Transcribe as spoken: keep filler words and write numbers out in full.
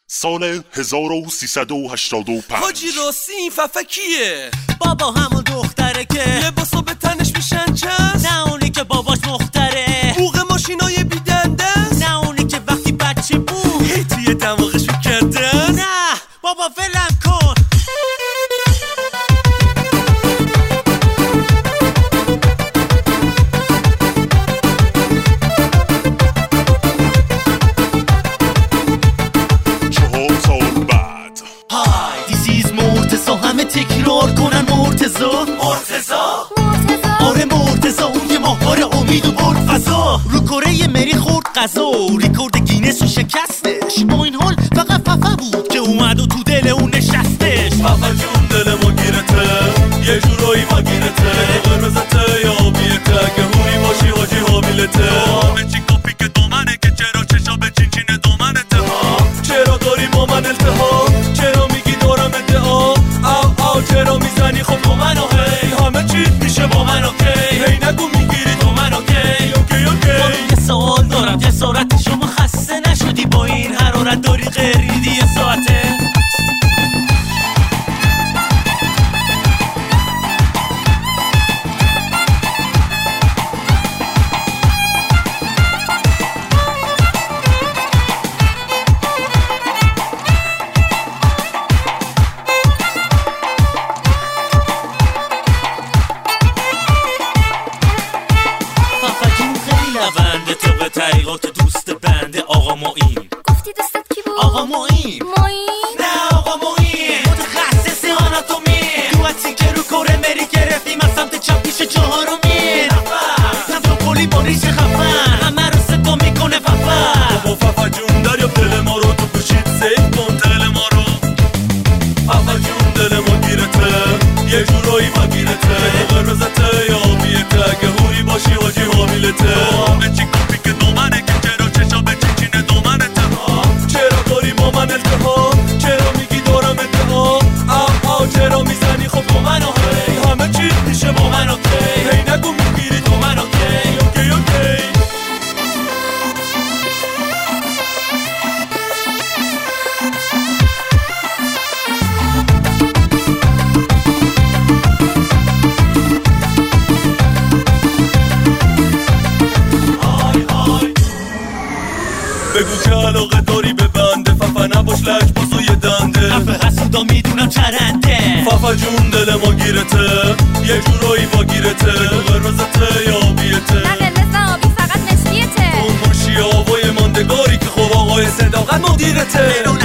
سال هزار و سیصد و هشتاد و پنج. حاجی راستی این ففه کیه؟ بابا همون دختره که لباسا به تنش میشن چست؟ نه اونی که باباش مختره. بوق ماشینای بیدنده است؟ نه اونی که وقتی بچه بود هی توی دماغش کرده است؟ نه بابا ولم کن. همه تکرار کنن مرتضا مرتضا آره مرتضا اون یه ماهواره امید و برد فضا رو کره مری خورد قضا ریکورد گینس رو شکستش. با این حال فقط ففه بود که اومد و تو دل اون نشستش. ففه جون دل ما گیرته یه جورایی ما گیرته قرمزته یا آبیته که هونی باشی حاجی حامیلته همه چی کافی که دومنه که چرا چشا به چین چین دومنته ها چرا داری با من التهاب چرا میگی دارم ادعا او چرا میزنی خب با من هی همه چی میشه با من اوکی هی نگو میگیری تو من اوکی اوکی اوکی یه سوال دارم جسارت شما خسته نشدی با این حرارت داری غریدی یه ساعته؟ بنده طبق طریقات دوست بنده آقا معین. گفتی دوستت کی بود؟ آقا معین. معین؟ نه آقا معین متخصص آناتومی تو اصی که رو کره مری گرفتیم از سمت چپ پیش چهارمین نفر پولی با ریش خفن همه رو صدا میکنه ففه. بابا ففه جون دریا دل ما رو تو گوشید سیف کن دل ما رو ففه جون دل ما گیرته یه جورایی ما گیرته قرمزته یا آبیته که هوری باشی حاجی حامیلته همه چی کافی که دومنه که چرا چشا به چین چین دومنته ها چرا داری با من التهاب چرا میگی دارم ادعا او او چرا میزنی خب با من هی همه چی میشه با من اوکی هی نگو میگیری تو من اوکی اوکی اوکی بگو که علاقه داری به بنده ففه نباش لک بازو یه دنده ففه حسودا میدونم چرنده ففه جون دل ما گیرته یه جورایی با گیرته بگو قرمزته یا آبیته نه قرمز نه آبی فقط مشکیته اون مرشی آوای ماندگاری که خب آقای صداقت مدیرته